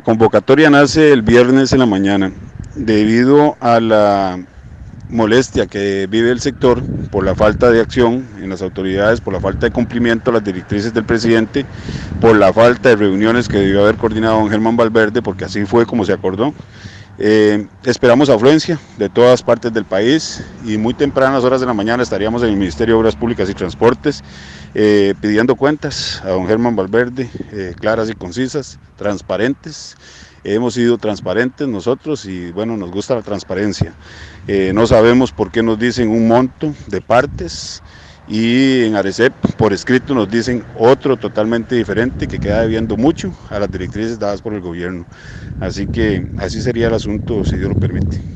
convocatoria nace el viernes en la mañana, debido a la molestia que vive el sector por la falta de acción en las autoridades, por la falta de cumplimiento a las directrices del presidente, por la falta de reuniones que debió haber coordinado don Germán Valverde, porque así fue como se acordó. Esperamos afluencia de todas partes del país y muy tempranas horas de la mañana estaríamos en el Ministerio de Obras Públicas y Transportes pidiendo cuentas a don Germán Valverde, claras y concisas, transparentes. Hemos sido transparentes nosotros y bueno, nos gusta la transparencia. No sabemos por qué nos dicen un monto de partes y en Arecep por escrito nos dicen otro totalmente diferente que queda debiendo mucho a las directrices dadas por el gobierno. Así que así sería el asunto, si Dios lo permite.